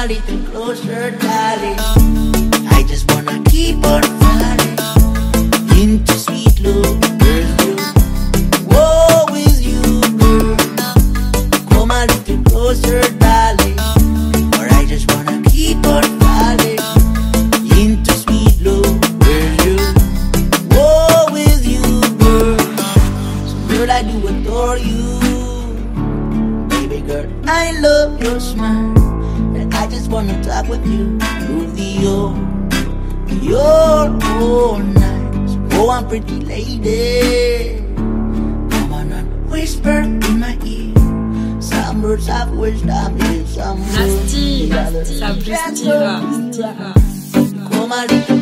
a little closer, darling. I just wanna keep on falling into sweet love, girl. Whoa, with you, girl. Come a little closer, darling. Or I just wanna keep on falling into sweet love, girl. Whoa, with you, girl. So girl, I do adore you. Baby girl, I love your smile. I just wanna talk with you through your whole night. So go on, pretty lady, come on and whisper in my ear some words of wisdom in some Nasty, ça plus Steve. Come on,